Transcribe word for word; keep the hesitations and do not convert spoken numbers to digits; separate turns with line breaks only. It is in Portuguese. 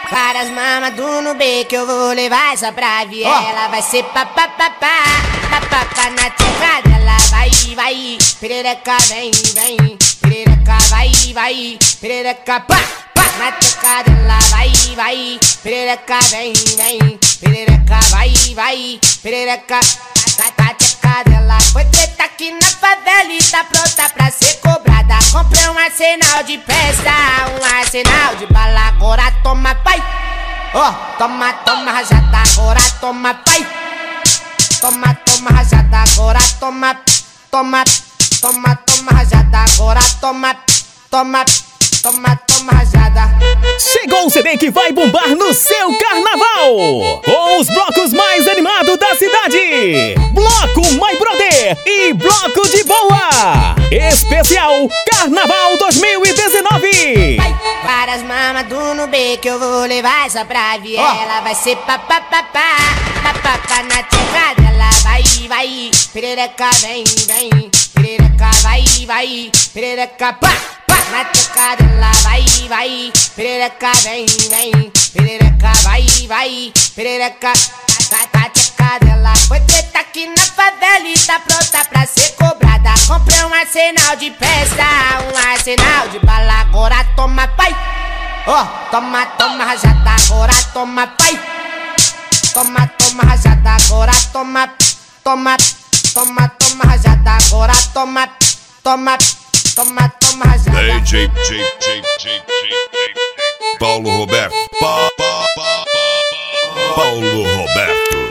Para as mamas do Nubê que eu vou levar essa pra viela. Vai ser papapá, papapá na tcheca dela. Vai, vai, perereca vem, vem. Perereca vai, vai, perereca pá, pá na tcheca dela. Vai, vai, perereca vem, vem. Perereca vai, vai, perereca na tcheca dela. Foi treta aqui na favela e tá pronta pra ser cobrada. Comprei um arsenal de peça, um arsenal de bala. Agora toma, pai. Ó, oh, toma, toma rajada. Agora toma, pai. Toma, toma rajada. Agora toma, toma, toma, toma rajada. Agora toma, toma, toma, toma rajada.
Chegou o C D que vai bombar no seu carnaval, com os blocos mais animados da cidade. Bloco My Brother e Bloco de Boa. Especial Carnaval dois mil e dezenove.
Vai, para as mamas do Nubê que eu vou levar essa pra viela. Oh. Vai ser papapá, papapá na tcheca dela. Vai, vai, perereca vem, vem. Perereca vai, vai, perereca pá, pá na tcheca dela. Vai, vai, perereca vem, vem. Perereca vai, vai, perereca na tcheca dela. Foi treta aqui na favela e tá pronta pra ser cobrada. Comprei um arsenal de peça, um arsenal de bala. Agora toma, pai. Ó, oh, toma, toma rajada. Agora toma, pai. Toma, toma rajada. Agora toma, toma, toma, toma rajada. Agora toma, toma, toma, toma rajada.
D J, J, J, J, J, J, Paulo Roberto. Pa, pa, pa, pa, Paulo Roberto.